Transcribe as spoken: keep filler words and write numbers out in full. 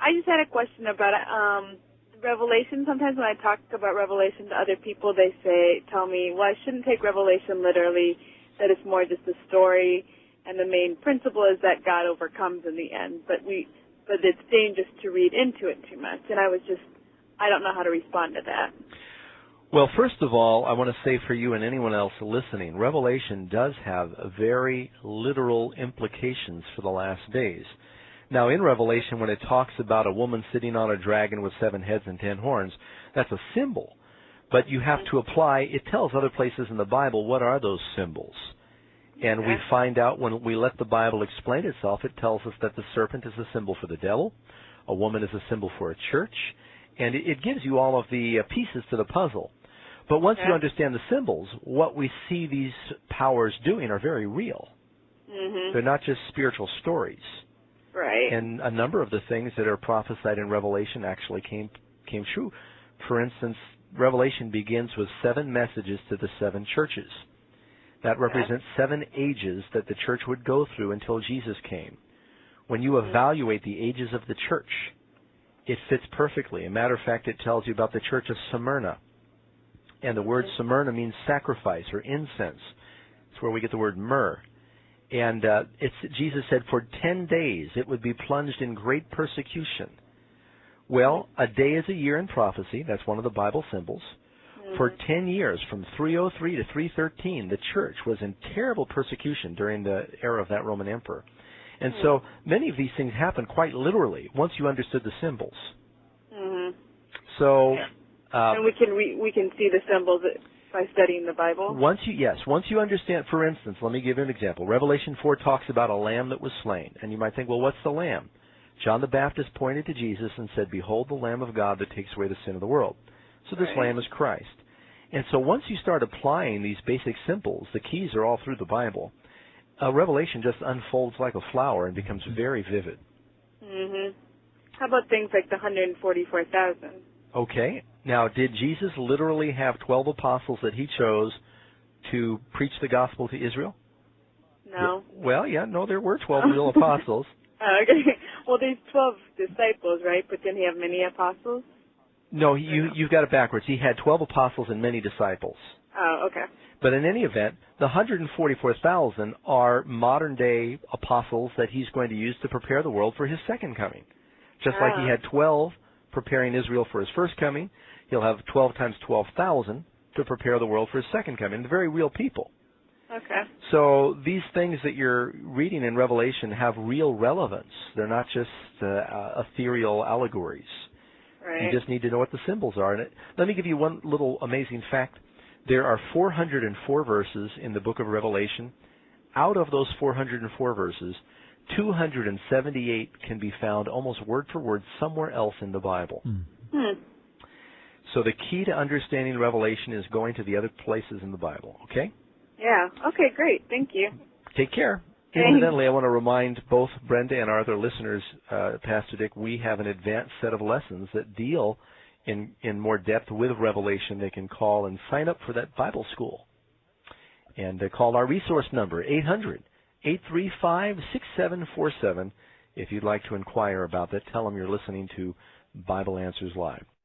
I just had a question about um, Revelation. Sometimes when I talk about Revelation to other people, they say, tell me, well, I shouldn't take Revelation literally, that it's more just a story, and the main principle is that God overcomes in the end. But we, but it's dangerous to read into it too much. And I was just, I don't know how to respond to that. Well, first of all, I want to say for you and anyone else listening, Revelation does have very literal implications for the last days. Now, in Revelation, when it talks about a woman sitting on a dragon with seven heads and ten horns, that's a symbol. But you have to apply, it tells other places in the Bible what are those symbols. And we find out when we let the Bible explain itself, it tells us that the serpent is a symbol for the devil, a woman is a symbol for a church, and it gives you all of the pieces to the puzzle. But once you understand the symbols, what we see these powers doing are very real. Mm-hmm. They're not just spiritual stories. Right. And a number of the things that are prophesied in Revelation actually came came true. For instance, Revelation begins with seven messages to the seven churches. That represents seven ages that the church would go through until Jesus came. When you evaluate the ages of the church, it fits perfectly. A matter of fact, it tells you about the church of Smyrna. And the word Smyrna means sacrifice or incense. It's where we get the word myrrh. And uh, it's, Jesus said for ten days it would be plunged in great persecution. Well, a day is a year in prophecy. That's one of the Bible symbols. Mm-hmm. For ten years, from three oh three to three thirteen, the church was in terrible persecution during the era of that Roman emperor. And mm-hmm. so many of these things happen quite literally once you understood the symbols. Mm-hmm. So... Uh, and we can re- we can see the symbols by studying the Bible? Once you Yes. Once you understand, for instance, let me give you an example. Revelation four talks about a lamb that was slain. And you might think, well, what's the lamb? John the Baptist pointed to Jesus and said, behold the Lamb of God that takes away the sin of the world. So this right. lamb is Christ. And so once you start applying these basic symbols, the keys are all through the Bible, uh, Revelation just unfolds like a flower and becomes very vivid. Mm-hmm. How about things like the one hundred forty-four thousand? Okay. Now, did Jesus literally have twelve apostles that he chose to preach the gospel to Israel? No. Well, yeah, no, there were twelve real apostles. Oh, okay. Well, there's twelve disciples, right? But didn't he have many apostles? No, you, no? you've got it backwards. He had twelve apostles and many disciples. Oh, okay. But in any event, the one hundred forty-four thousand are modern-day apostles that he's going to use to prepare the world for his second coming. Just oh. like he had twelve preparing Israel for his first coming, he'll have twelve times twelve thousand to prepare the world for his second coming. They're very real people. Okay. So these things that you're reading in Revelation have real relevance. They're not just uh, ethereal allegories. Right. You just need to know what the symbols are. And it, let me give you one little amazing fact. There are four hundred four verses in the book of Revelation. Out of those four hundred four verses, two hundred seventy-eight can be found almost word for word somewhere else in the Bible. Mm. Hmm. So the key to understanding Revelation is going to the other places in the Bible, okay? Yeah. Okay, great. Thank you. Take care. Thanks. Incidentally, I want to remind both Brenda and our other listeners, uh, Pastor Dick, we have an advanced set of lessons that deal in, in more depth with Revelation. They can call and sign up for that Bible school. And they call our resource number, eight hundred, eight three five, six seven four seven. If you'd like to inquire about that, tell them you're listening to Bible Answers Live.